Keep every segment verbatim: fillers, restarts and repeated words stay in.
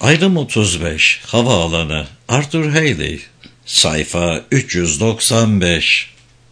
Ayrım otuz beş, Havaalanı, Arthur Haley, sayfa üç yüz doksan beş.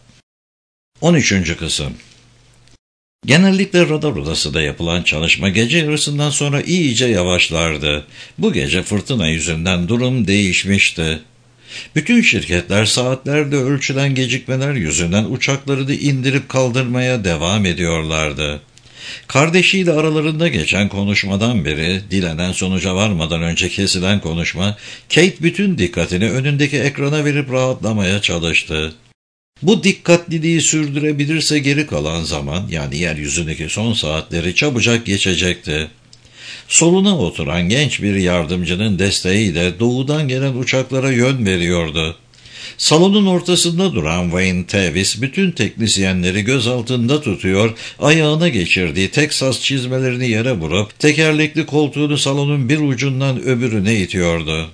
on üçüncü kısım. Genellikle radar odasında yapılan çalışma gece yarısından sonra iyice yavaşlardı. Bu gece fırtına yüzünden durum değişmişti. Bütün şirketler saatlerde ölçülen gecikmeler yüzünden uçaklarını indirip kaldırmaya devam ediyorlardı. Kardeşiyle aralarında geçen konuşmadan beri, dilenen sonuca varmadan önce kesilen konuşma, Kate bütün dikkatini önündeki ekrana verip rahatlamaya çalıştı. Bu dikkatliliği sürdürebilirse geri kalan zaman, yani yeryüzündeki son saatleri çabucak geçecekti. Soluna oturan genç bir yardımcının desteğiyle doğudan gelen uçaklara yön veriyordu. Salonun ortasında duran Wayne Tevis bütün teknisyenleri göz altında tutuyor, ayağına geçirdiği Texas çizmelerini yere vurup tekerlekli koltuğunu salonun bir ucundan öbürüne itiyordu.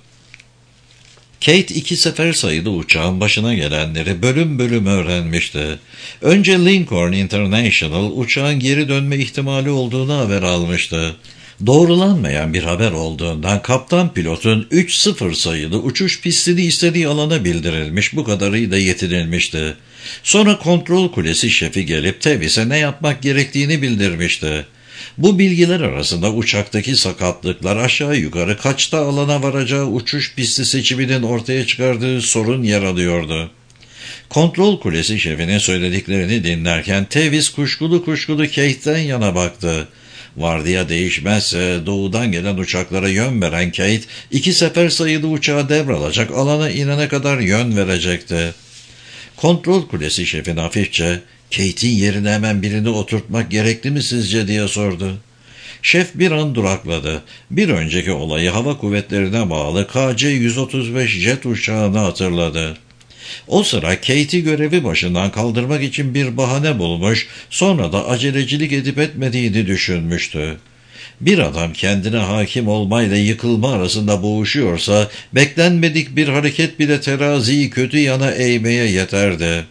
Kate iki sefer sayılı uçağın başına gelenleri bölüm bölüm öğrenmişti. Önce Lincoln International uçağın geri dönme ihtimali olduğunu haber almıştı. Doğrulanmayan bir haber olduğundan kaptan pilotun üç sıfır sayılı uçuş pistini istediği alana bildirilmiş, bu kadarıyla yetinilmişti. Sonra kontrol kulesi şefi gelip Tevis'e ne yapmak gerektiğini bildirmişti. Bu bilgiler arasında uçaktaki sakatlıklar, aşağı yukarı kaçta alana varacağı uçuş pisti seçiminin ortaya çıkardığı sorun yer alıyordu. Kontrol kulesi şefinin söylediklerini dinlerken Tevis kuşkulu kuşkulu Kate'den yana baktı. Vardiya değişmezse doğudan gelen uçaklara yön veren Kate, iki sefer sayılı uçağı devralacak, alana inene kadar yön verecekti. Kontrol kulesi şefine hafifçe, "Kate'in yerine hemen birini oturtmak gerekli mi sizce?" diye sordu. Şef bir an durakladı. Bir önceki olayı hava kuvvetlerine bağlı K C yüz otuz beş jet uçağını hatırladı. O sıra Kate'i görevi başından kaldırmak için bir bahane bulmuş, sonra da acelecilik edip etmediğini düşünmüştü. Bir adam kendine hakim olmayla yıkılma arasında boğuşuyorsa, beklenmedik bir hareket bile teraziyi kötü yana eğmeye yeterdi.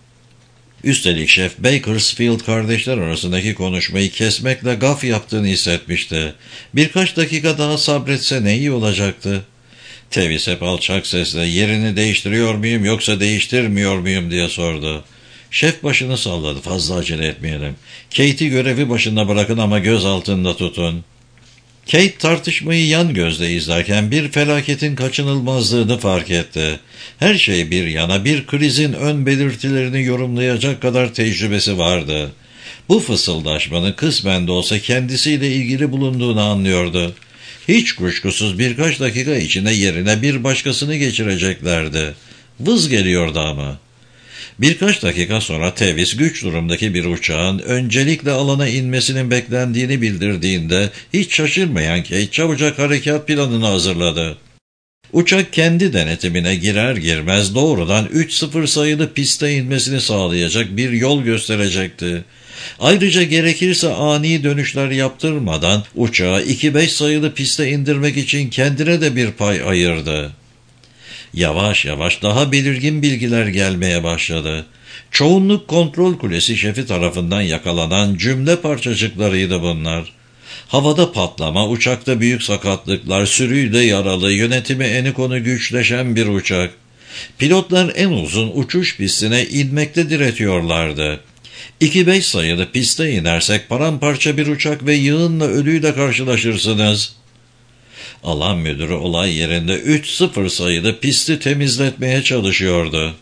Üstelik şef Bakersfield kardeşler arasındaki konuşmayı kesmekle gaf yaptığını hissetmişti. Birkaç dakika daha sabretse ne iyi olacaktı? Tevis hep alçak sesle "Yerini değiştiriyor muyum yoksa değiştirmiyor muyum?" diye sordu. Şef başını salladı. "Fazla acele etmeyelim. Kate'i görevi başında bırakın ama göz altında tutun." Kate tartışmayı yan gözle izlerken bir felaketin kaçınılmazlığını fark etti. Her şey bir yana, bir krizin ön belirtilerini yorumlayacak kadar tecrübesi vardı. Bu fısıldaşmanın kısmen de olsa kendisiyle ilgili bulunduğunu anlıyordu. Hiç kuşkusuz birkaç dakika içinde yerine bir başkasını geçireceklerdi. Vız geliyordu ama. Birkaç dakika sonra Tevis güç durumdaki bir uçağın öncelikle alana inmesinin beklendiğini bildirdiğinde hiç şaşırmayan Kate çabucak harekat planını hazırladı. Uçak kendi denetimine girer girmez doğrudan üç sıfır sayılı piste inmesini sağlayacak bir yol gösterecekti. Ayrıca gerekirse ani dönüşler yaptırmadan uçağı iki beş sayılı piste indirmek için kendine de bir pay ayırdı. Yavaş yavaş daha belirgin bilgiler gelmeye başladı. Çoğunluk kontrol kulesi şefi tarafından yakalanan cümle parçacıklarıydı bunlar. Havada patlama, uçakta büyük sakatlıklar, sürüyle yaralı, yönetimi eni konu güçleşen bir uçak. Pilotlar en uzun uçuş pistine inmekte diretiyorlardı. iki beş sayılı piste inersek paramparça bir uçak ve yığınla ölüyle karşılaşırsınız. Alan müdürü olay yerinde üç sıfır sayılı pisti temizletmeye çalışıyordu.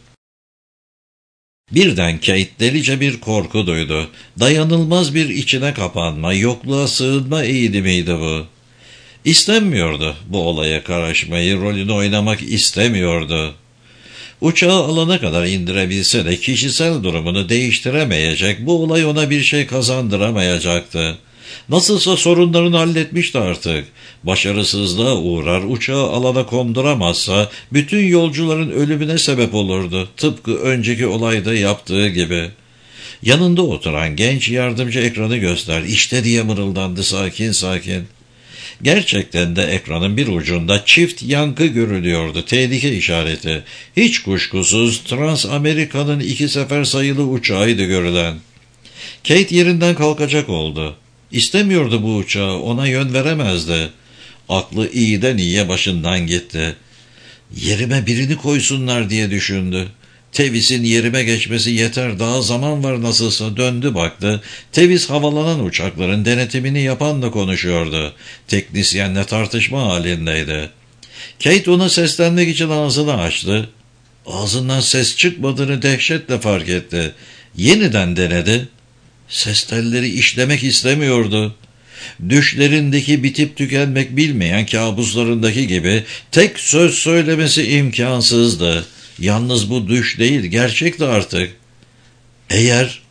Birden Kate delice bir korku duydu. Dayanılmaz bir içine kapanma, yokluğa sığınma eğilimiydi bu. İstenmiyordu bu olaya karışmayı, rolünü oynamak istemiyordu. Uçağı alana kadar indirebilse de kişisel durumunu değiştiremeyecek, bu olay ona bir şey kazandıramayacaktı. Nasılsa sorunlarını halletmişti artık. Başarısızlığa uğrar, uçağı alana konduramazsa bütün yolcuların ölümüne sebep olurdu. Tıpkı önceki olayda yaptığı gibi. Yanında oturan genç yardımcı ekranı göster, "İşte" diye mırıldandı sakin sakin. Gerçekten de ekranın bir ucunda çift yankı görülüyordu, tehlike işareti. Hiç kuşkusuz Trans-Amerika'nın iki sefer sayılı uçağıydı görülen. Kate yerinden kalkacak oldu. İstemiyordu bu uçağı, ona yön veremezdi. Aklı iyiden iyiye başından gitti. Yerime birini koysunlar diye düşündü. Tevis'in yerime geçmesi yeter, daha zaman var nasılsa. Döndü baktı. Tevis havalanan uçakların denetimini yapanla konuşuyordu. Teknisyenle tartışma halindeydi. Kate ona seslenmek için ağzını açtı. Ağzından ses çıkmadığını dehşetle fark etti. Yeniden denedi. Ses telleri işlemek istemiyordu. Düşlerindeki bitip tükenmek bilmeyen kabuslarındaki gibi tek söz söylemesi imkansızdı. Yalnız bu düş değil, gerçekti artık. Eğer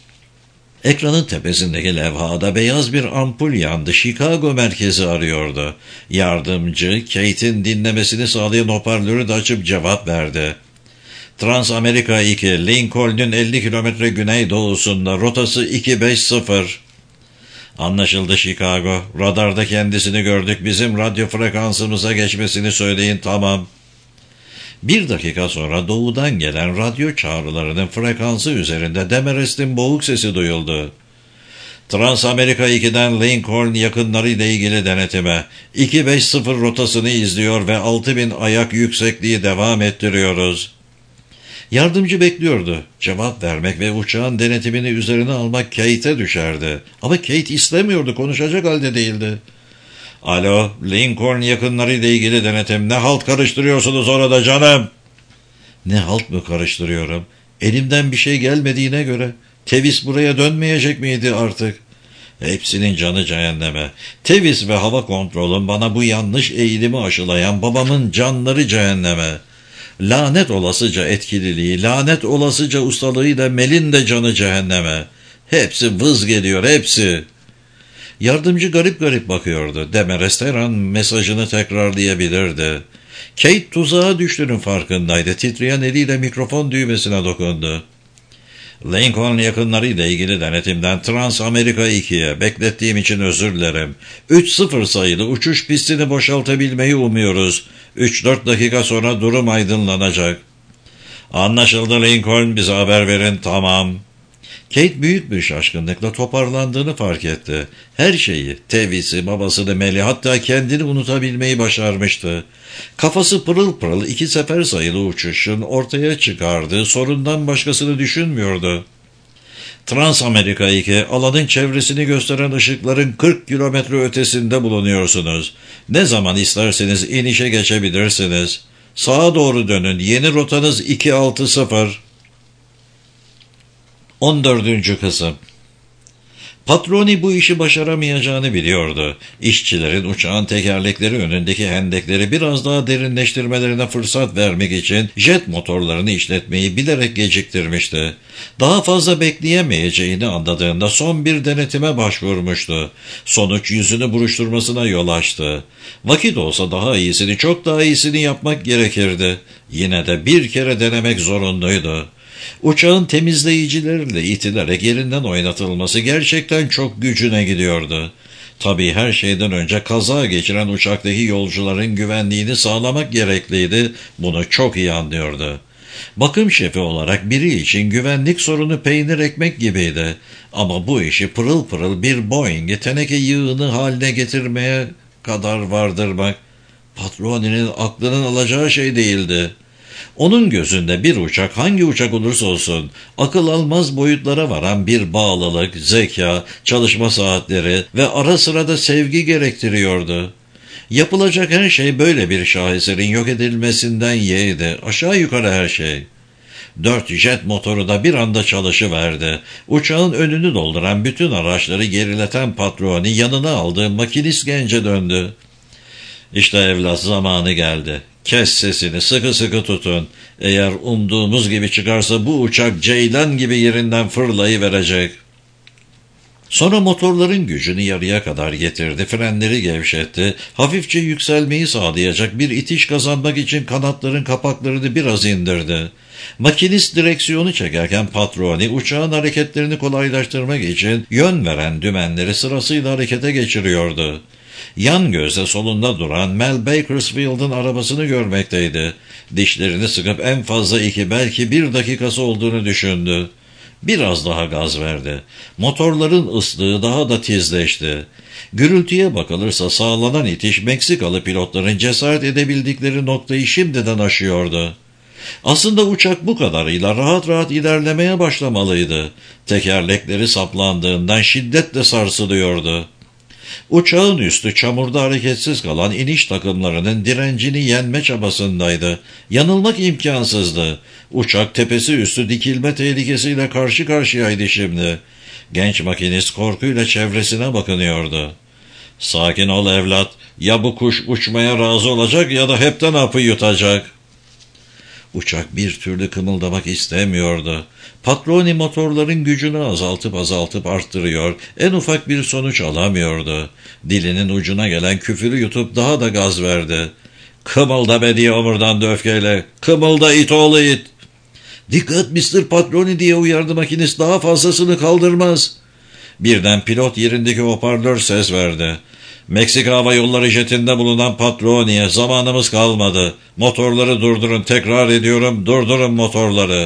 ekranın tepesindeki levhada beyaz bir ampul yandı. Chicago merkezi arıyordu. Yardımcı Kate'in dinlemesini sağlayan hoparlörü de açıp cevap verdi. Transamerica iki, Lincoln'un elli kilometre güneydoğusunda, rotası iki beş sıfır. Anlaşıldı Chicago. Radarda kendisini gördük. Bizim radyo frekansımıza geçmesini söyleyin, tamam. Bir dakika sonra doğudan gelen radyo çağrılarının frekansı üzerinde Demarest'in boğuk sesi duyuldu. Transamerica iki'den Lincoln yakınlarıyla ilgili denetime. iki beş sıfır rotasını izliyor ve altı bin ayak yüksekliği devam ettiriyoruz. Yardımcı bekliyordu. Cevap vermek ve uçağın denetimini üzerine almak Kate'e düşerdi. Ama Kate istemiyordu, konuşacak halde değildi. Alo, Lincoln yakınlarıyla ilgili denetim. Ne halt karıştırıyorsunuz orada canım? Ne halt mı karıştırıyorum? Elimden bir şey gelmediğine göre Tevis buraya dönmeyecek miydi artık? Hepsinin canı cehenneme. Tevis ve hava kontrolüm bana bu yanlış eğilimi aşılayan babamın canları cehenneme. Lanet olasıca etkililiği, lanet olasıca ustalığıyla Mel'in de canı cehenneme. Hepsi vız geliyor, hepsi. Yardımcı garip garip bakıyordu. Demarest her an mesajını tekrarlayabilirdi. Kate tuzağa düştüğünün farkındaydı. Titreyen eliyle mikrofon düğmesine dokundu. Lincoln yakınlarıyla ilgili denetimden Transamerica iki'ye beklettiğim için özür dilerim. üç sıfır sayılı uçuş pistini boşaltabilmeyi umuyoruz. üç dört dakika sonra durum aydınlanacak. Anlaşıldı Lincoln, bize haber verin, tamam. Kate büyük bir şaşkınlıkla toparlandığını fark etti. Her şeyi, Tevis'i, babasını, Mel'i, hatta kendini unutabilmeyi başarmıştı. Kafası pırıl pırıl iki sefer sayılı uçuşun ortaya çıkardığı sorundan başkasını düşünmüyordu. Transamerica iki, alanın çevresini gösteren ışıkların kırk kilometre ötesinde bulunuyorsunuz. Ne zaman isterseniz inişe geçebilirsiniz. Sağa doğru dönün, yeni rotanız iki altı sıfır. on dördüncü kısım. Patroni bu işi başaramayacağını biliyordu. İşçilerin uçağın tekerlekleri önündeki hendekleri biraz daha derinleştirmelerine fırsat vermek için jet motorlarını işletmeyi bilerek geciktirmişti. Daha fazla bekleyemeyeceğini anladığında son bir denetime başvurmuştu. Sonuç yüzünü buruşturmasına yol açtı. Vakit olsa daha iyisini, çok daha iyisini yapmak gerekirdi. Yine de bir kere denemek zorundaydı. Uçağın temizleyicilerle itilerek yerinden oynatılması gerçekten çok gücüne gidiyordu. Tabii her şeyden önce kaza geçiren uçaktaki yolcuların güvenliğini sağlamak gerekliydi. Bunu çok iyi anlıyordu. Bakım şefi olarak biri için güvenlik sorunu peynir ekmek gibiydi. Ama bu işi pırıl pırıl bir Boeing'i teneke yığını haline getirmeye kadar vardırmak patroninin aklının alacağı şey değildi. Onun gözünde bir uçak, hangi uçak olursa olsun, akıl almaz boyutlara varan bir bağlılık, zeka, çalışma saatleri ve ara sıra da sevgi gerektiriyordu. Yapılacak her şey böyle bir şaheserin yok edilmesinden yeğdi, aşağı yukarı her şey. Dört jet motoru da bir anda çalışıverdi. Uçağın önünü dolduran bütün araçları gerileten patroni yanına aldığı makinist gence döndü. İşte evlat, zamanı geldi. Kes sesini, sıkı sıkı tutun. Eğer umduğumuz gibi çıkarsa bu uçak ceylan gibi yerinden fırlayıverecek. Sonra motorların gücünü yarıya kadar getirdi, frenleri gevşetti, hafifçe yükselmeyi sağlayacak bir itiş kazanmak için kanatların kapaklarını biraz indirdi. Makinist direksiyonu çekerken patroni uçağın hareketlerini kolaylaştırmak için yön veren dümenleri sırasıyla harekete geçiriyordu. Yan gözle solunda duran Mel Bakersfield'ın arabasını görmekteydi. Dişlerini sıkıp en fazla iki, belki bir dakikası olduğunu düşündü. Biraz daha gaz verdi. Motorların ıslığı daha da tizleşti. Gürültüye bakılırsa sağlanan itiş Meksikalı pilotların cesaret edebildikleri noktayı şimdiden aşıyordu. Aslında uçak bu kadarıyla rahat rahat ilerlemeye başlamalıydı. Tekerlekleri saplandığından şiddetle sarsılıyordu. Uçağın üstü çamurda hareketsiz kalan iniş takımlarının direncini yenme çabasındaydı. Yanılmak imkansızdı. Uçak tepesi üstü dikilme tehlikesiyle karşı karşıyaydı şimdi. Genç makinist korkuyla çevresine bakınıyordu. "Sakin ol evlat. Ya bu kuş uçmaya razı olacak ya da hepten hapı yutacak." Uçak bir türlü kımıldamak istemiyordu. Patroni motorların gücünü azaltıp azaltıp arttırıyor, en ufak bir sonuç alamıyordu. Dilinin ucuna gelen küfürü yutup daha da gaz verdi. "Kımılda be!" diye omurdandı öfkeyle. "Kımılda it oğlu it!" "Dikkat mister Patroni!" diye uyardı makinist. "Daha fazlasını kaldırmaz." Birden pilot yerindeki hoparlör ses verdi. "Meksika Hava Yolları jetinde bulunan Patroni'ye zamanımız kalmadı. Motorları durdurun, tekrar ediyorum, durdurun motorları."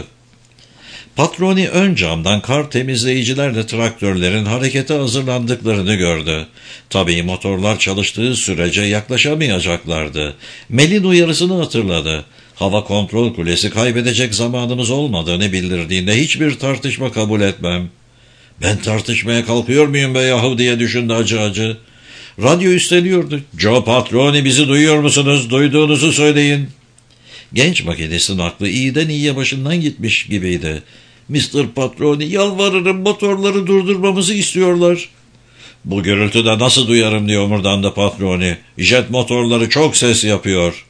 Patroni ön camdan kar temizleyicilerle traktörlerin harekete hazırlandıklarını gördü. Tabii motorlar çalıştığı sürece yaklaşamayacaklardı. Mel'in uyarısını hatırladı. Hava kontrol kulesi kaybedecek zamanımız olmadığını bildirdiğinde hiçbir tartışma kabul etmem. "Ben tartışmaya kalkıyor muyum be yahu?" diye düşündü acı acı. Radyo üstleniyordu. "Joe Patroni, bizi duyuyor musunuz? Duyduğunuzu söyleyin." Genç makinistin aklı iyiden iyiye başından gitmiş gibiydi. "mister Patroni, yalvarırım, motorları durdurmamızı istiyorlar." "Bu gürültüde nasıl duyarım?" diye omurdandı Patroni. "Jet motorları çok ses yapıyor."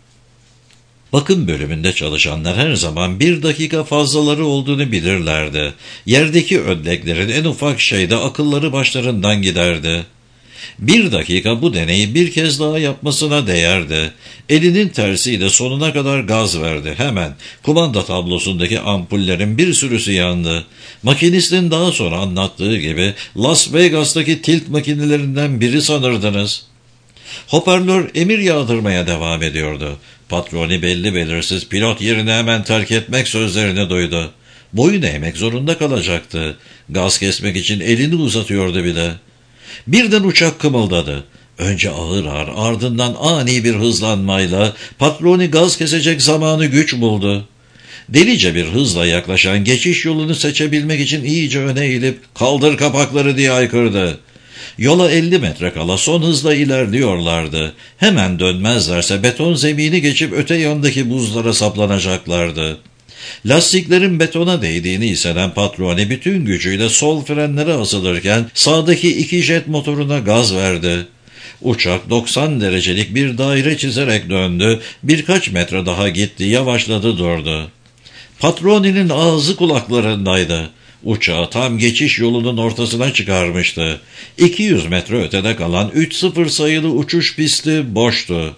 Bakım bölümünde çalışanlar her zaman bir dakika fazlaları olduğunu bilirlerdi. Yerdeki ödleklerin en ufak şeyde akılları başlarından giderdi. Bir dakika bu deneyi bir kez daha yapmasına değerdi. Elinin tersiyle sonuna kadar gaz verdi. Hemen kumanda tablosundaki ampullerin bir sürüsü yandı. Makinistin daha sonra anlattığı gibi Las Vegas'taki tilt makinelerinden biri sanırdınız. Hoparlör emir yağdırmaya devam ediyordu. Patroni belli belirsiz pilot yerini hemen terk etmek sözlerini duydu. Boyun eğmek zorunda kalacaktı. Gaz kesmek için elini uzatıyordu bile. Birden uçak kımıldadı. Önce ağır ağır, ardından ani bir hızlanmayla Patroni gaz kesecek zamanı güç buldu. Delice bir hızla yaklaşan geçiş yolunu seçebilmek için iyice öne eğilip "Kaldır kapakları!" diye haykırdı. Yola elli metre kala son hızla ilerliyorlardı. Hemen dönmezlerse beton zemini geçip öte yandaki buzlara saplanacaklardı. Lastiklerin betona değdiğini hisseden Patroni bütün gücüyle sol frenlere asılırken sağdaki iki jet motoruna gaz verdi. Uçak doksan derecelik bir daire çizerek döndü, birkaç metre daha gitti, yavaşladı, durdu. Patroni'nin ağzı kulaklarındaydı. Uçağı tam geçiş yolunun ortasına çıkarmıştı. iki yüz metre ötede kalan üç sıfır sayılı uçuş pisti boştu.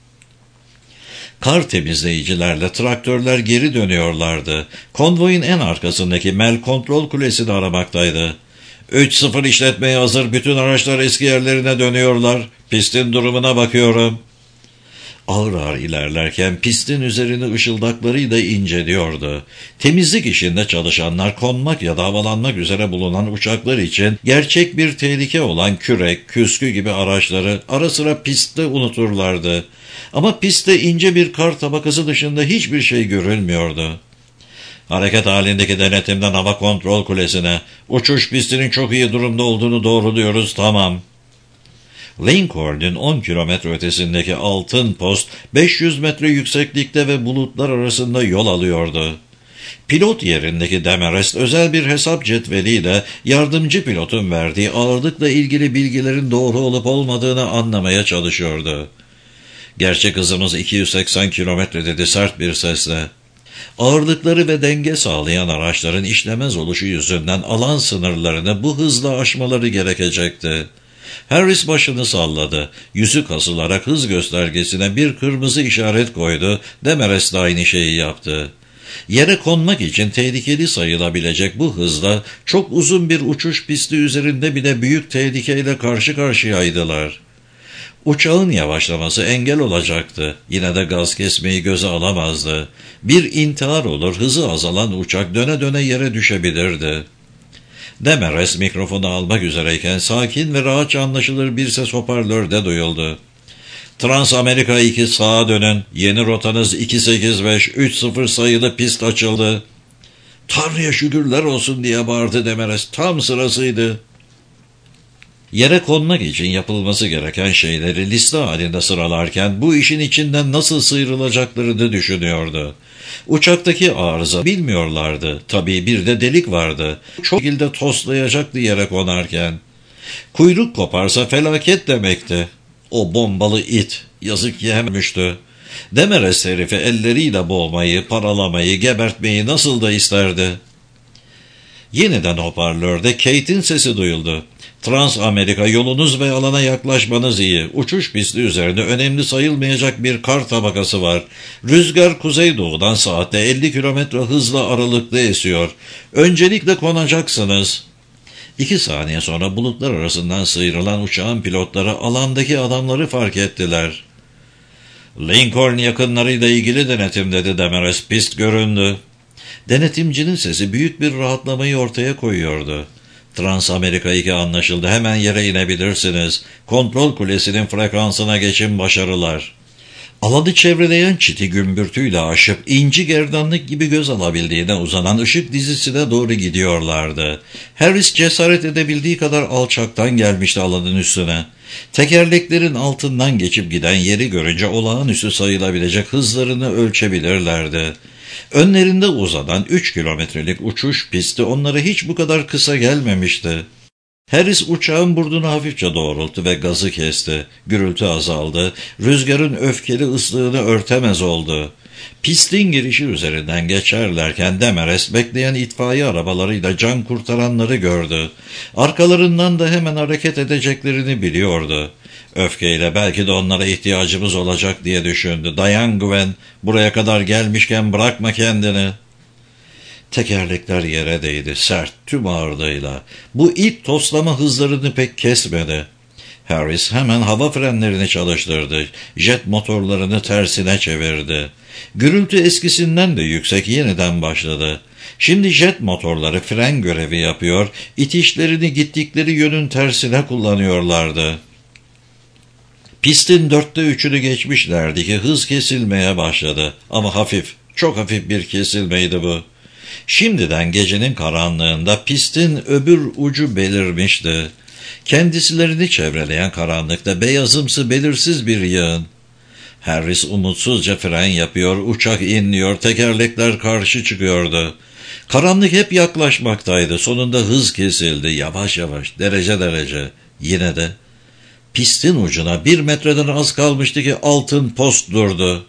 Kar temizleyicilerle traktörler geri dönüyorlardı. Konvoyun en arkasındaki Mel kontrol kulesini aramaktaydı. üç sıfır işletmeye hazır, bütün araçlar eski yerlerine dönüyorlar. Pistin durumuna bakıyorum." Ağır ağır ilerlerken pistin üzerini ışıldaklarıyla inceliyordu. Temizlik işinde çalışanlar konmak ya da havalanmak üzere bulunan uçaklar için gerçek bir tehlike olan kürek, küskü gibi araçları ara sıra pistte unuturlardı. Ama pistte ince bir kar tabakası dışında hiçbir şey görülmüyordu. "Hareket halindeki denetimden hava kontrol kulesine, uçuş pistinin çok iyi durumda olduğunu doğruluyoruz, tamam." Lincoln'un on kilometre ötesindeki altın post beş yüz metre yükseklikte ve bulutlar arasında yol alıyordu. Pilot yerindeki Demarest özel bir hesap cetveliyle yardımcı pilotun verdiği ağırlıkla ilgili bilgilerin doğru olup olmadığını anlamaya çalışıyordu. "Gerçek hızımız iki yüz seksen kilometre" dedi sert bir sesle. Ağırlıkları ve denge sağlayan araçların işlemez oluşu yüzünden alan sınırlarını bu hızla aşmaları gerekecekti. Harris başını salladı. Yüzü kasılarak hız göstergesine bir kırmızı işaret koydu. Demarest de aynı şeyi yaptı. Yere konmak için tehlikeli sayılabilecek bu hızla çok uzun bir uçuş pisti üzerinde bile büyük tehlikeyle karşı karşıyaydılar. Uçağın yavaşlaması engel olacaktı. Yine de gaz kesmeyi göze alamazdı. Bir intihar olur, hızı azalan uçak döne döne yere düşebilirdi. Demeres mikrofonu almak üzereyken sakin ve rahatça anlaşılır bir ses hoparlörde duyuldu. Trans-Amerika iki sağa dönün. Yeni rotanız iki sekiz beş üç sıfır sayılı pist açıldı. Tanrı'ya şükürler olsun diye bağırdı Demeres. Tam sırasıydı. Yere konmak için yapılması gereken şeyleri liste halinde sıralarken bu işin içinden nasıl sıyrılacaklarını düşünüyordu. Uçaktaki arıza bilmiyorlardı. Tabii bir de delik vardı. Çok şekilde toslayacaktı yere konarken. Kuyruk koparsa felaket demekti. O bombalı it yazık yemişti. Demeres herifi elleriyle boğmayı, paralamayı, gebertmeyi nasıl da isterdi. Yeniden hoparlörde Kate'in sesi duyuldu. Trans-Amerika, yolunuz ve alana yaklaşmanız iyi. Uçuş pisti üzerinde önemli sayılmayacak bir kar tabakası var. Rüzgar kuzeydoğudan saatte elli kilometre hızla aralıklı esiyor. Öncelikle konacaksınız. İki saniye sonra bulutlar arasından sıyrılan uçağın pilotları alandaki adamları fark ettiler. Lincoln yakınlarıyla ilgili denetim dedi Demeres. Pist göründü. Denetimcinin sesi büyük bir rahatlamayı ortaya koyuyordu. Trans-Amerika iki anlaşıldı. Hemen yere inebilirsiniz. Kontrol kulesinin frekansına geçin, başarılar. Alanı çevreleyen çiti gümbürtüyle aşıp inci gerdanlık gibi göz alabildiğine uzanan ışık dizisine doğru gidiyorlardı. Harris cesaret edebildiği kadar alçaktan gelmişti alanın üstüne. Tekerleklerin altından geçip giden yeri görünce olağanüstü sayılabilecek hızlarını ölçebilirlerdi. Önlerinde uzanan üç kilometrelik uçuş pisti onlara hiç bu kadar kısa gelmemişti. Harris uçağın burnunu hafifçe doğrulttu ve gazı kesti. Gürültü azaldı. Rüzgarın öfkeli ıslığını örtemez oldu. Pistin girişi üzerinden geçerlerken Demeres bekleyen itfaiye arabalarıyla can kurtaranları gördü. Arkalarından da hemen hareket edeceklerini biliyordu. Öfkeyle belki de onlara ihtiyacımız olacak diye düşündü. Dayan Gwen, buraya kadar gelmişken bırakma kendini. Tekerlekler yere değdi, sert, tüm ağırlığıyla. Bu ilk toslama hızlarını pek kesmedi. Harris hemen hava frenlerini çalıştırdı. Jet motorlarını tersine çevirdi. Gürültü eskisinden de yüksek yeniden başladı. Şimdi jet motorları fren görevi yapıyor, itişlerini gittikleri yönün tersine kullanıyorlardı. Pistin dörtte üçünü geçmişlerdi ki hız kesilmeye başladı. Ama hafif, çok hafif bir kesilmeydi bu. Şimdiden gecenin karanlığında pistin öbür ucu belirmişti. Kendisilerini çevreleyen karanlıkta beyazımsı belirsiz bir yığın. Harris umutsuzca fren yapıyor, uçak inliyor, tekerlekler karşı çıkıyordu. Karanlık hep yaklaşmaktaydı, sonunda hız kesildi, yavaş yavaş, derece derece. Yine de pistin ucuna bir metreden az kalmıştı ki altın post durdu.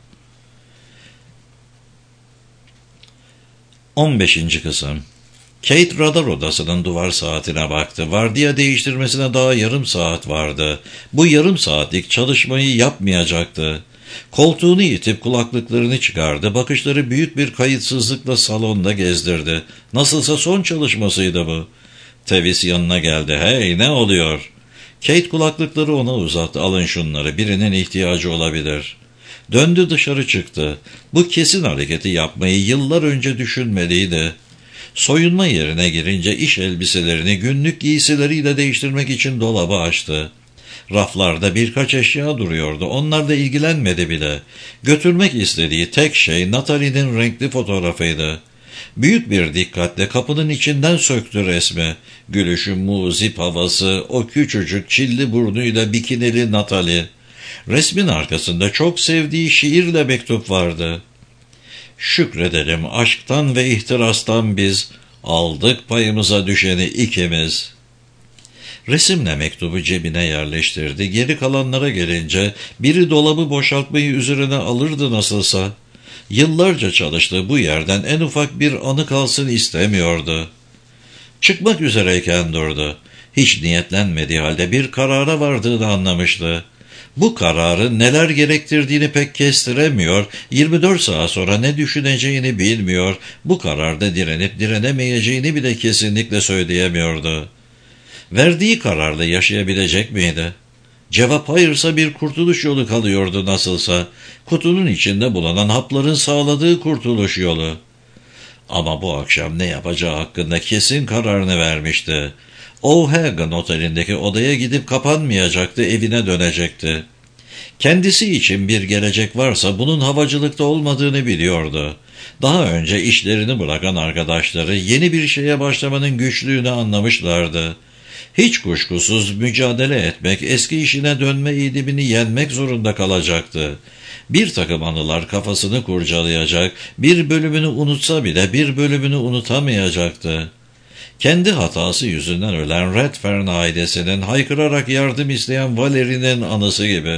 on beşinci kısım. Kate radar odasının duvar saatine baktı. Vardiya değiştirmesine daha yarım saat vardı. Bu yarım saatlik çalışmayı yapmayacaktı. Koltuğunu itip kulaklıklarını çıkardı. Bakışları büyük bir kayıtsızlıkla salonda gezdirdi. Nasılsa son çalışmasıydı bu. Tevis yanına geldi. Hey, ne oluyor? Kate kulaklıkları ona uzattı. Alın şunları, birinin ihtiyacı olabilir. Döndü, dışarı çıktı. Bu kesin hareketi yapmayı yıllar önce düşünmeliydi. Soyunma yerine girince iş elbiselerini günlük giysileriyle değiştirmek için dolabı açtı. Raflarda birkaç eşya duruyordu. Onlar da ilgilenmedi bile. Götürmek istediği tek şey Natalie'nin renkli fotoğrafıydı. Büyük bir dikkatle kapının içinden söktü resmi. Gülüşü, muzip havası, o küçücük çilli burnuyla bikinili Natalie. Resmin arkasında çok sevdiği şiirle mektup vardı. Şükredelim aşktan ve ihtirastan biz, aldık payımıza düşeni ikimiz. Resimle mektubu cebine yerleştirdi. Geri kalanlara gelince biri dolabı boşaltmayı üzerine alırdı nasılsa. Yıllarca çalıştığı bu yerden en ufak bir anı kalsın istemiyordu. Çıkmak üzereyken durdu. Hiç niyetlenmediği halde bir karara vardığını anlamıştı. Bu kararın neler gerektirdiğini pek kestiremiyor, yirmi dört saat sonra ne düşüneceğini bilmiyor, bu kararda direnip direnemeyeceğini bile kesinlikle söyleyemiyordu. Verdiği kararla yaşayabilecek miydi? Cevap hayırsa bir kurtuluş yolu kalıyordu nasılsa. Kutunun içinde bulunan hapların sağladığı kurtuluş yolu. Ama bu akşam ne yapacağı hakkında kesin kararını vermişti. O'Hagan Oteli'ndeki odaya gidip kapanmayacaktı, evine dönecekti. Kendisi için bir gelecek varsa bunun havacılıkta olmadığını biliyordu. Daha önce işlerini bırakan arkadaşları yeni bir şeye başlamanın güçlüğünü anlamışlardı. Hiç kuşkusuz mücadele etmek, eski işine dönme eğilimini yenmek zorunda kalacaktı. Bir takım anılar kafasını kurcalayacak, bir bölümünü unutsa bile bir bölümünü unutamayacaktı. Kendi hatası yüzünden ölen Redfern ailesinin haykırarak yardım isteyen Valerie'nin anısı gibi.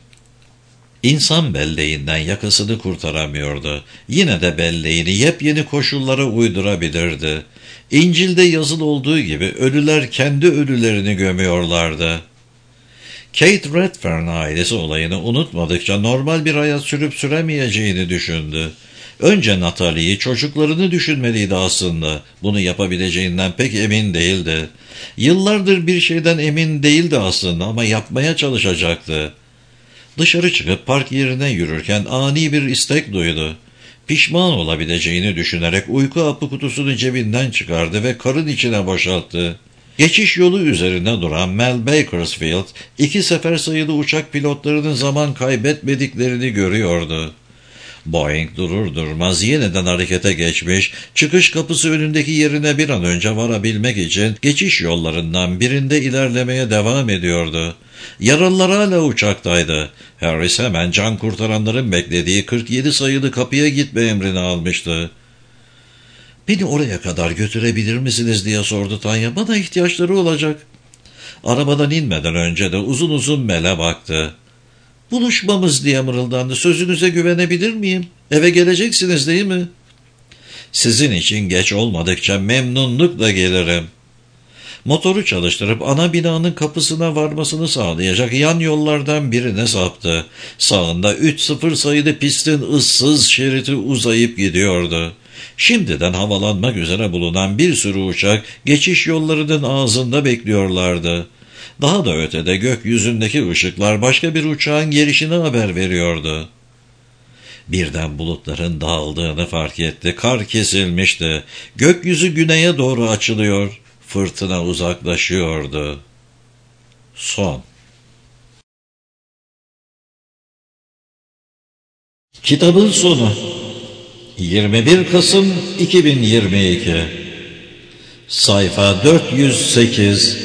İnsan belleğinden yakasını kurtaramıyordu. Yine de belleğini yepyeni koşullara uydurabilirdi. İncil'de yazılı olduğu gibi ölüler kendi ölülerini gömüyorlardı. Kate Redfern ailesi olayını unutmadıkça normal bir hayat sürüp süremeyeceğini düşündü. Önce Natalie'yi, çocuklarını düşünmeliydi aslında. Bunu yapabileceğinden pek emin değildi. Yıllardır bir şeyden emin değildi aslında ama yapmaya çalışacaktı. Dışarı çıkıp park yerine yürürken ani bir istek duydu. Pişman olabileceğini düşünerek uyku hapı kutusunu cebinden çıkardı ve karın içine boşalttı. Geçiş yolu üzerinde duran Mel Bakersfield, iki sefer sayılı uçak pilotlarının zaman kaybetmediklerini görüyordu. Boeing durur durmaz yeniden harekete geçmiş, çıkış kapısı önündeki yerine bir an önce varabilmek için geçiş yollarından birinde ilerlemeye devam ediyordu. Yaralılar hala uçaktaydı. Harris hemen can kurtaranların beklediği kırk yedi sayılı kapıya gitme emrini almıştı. "Beni oraya kadar götürebilir misiniz?" diye sordu Tanya. "Bana ihtiyaçları olacak." Arabadan inmeden önce de uzun uzun Mel'e baktı. "Buluşmamız," diye mırıldandı. "Sözünüze güvenebilir miyim? Eve geleceksiniz değil mi?" "Sizin için geç olmadıkça memnunlukla gelirim." Motoru çalıştırıp ana binanın kapısına varmasını sağlayacak yan yollardan birine saptı. Sağında üç sıfır sayılı pistin ıssız şeridi uzayıp gidiyordu. Şimdiden havalanmak üzere bulunan bir sürü uçak geçiş yollarının ağzında bekliyorlardı. Daha da ötede gökyüzündeki ışıklar başka bir uçağın gelişine haber veriyordu. Birden bulutların dağıldığını fark etti. Kar kesilmişti. Gökyüzü güneye doğru açılıyor. Fırtına uzaklaşıyordu. Son. Kitabın sonu. yirmi bir Kasım iki bin yirmi iki. Sayfa dört yüz sekiz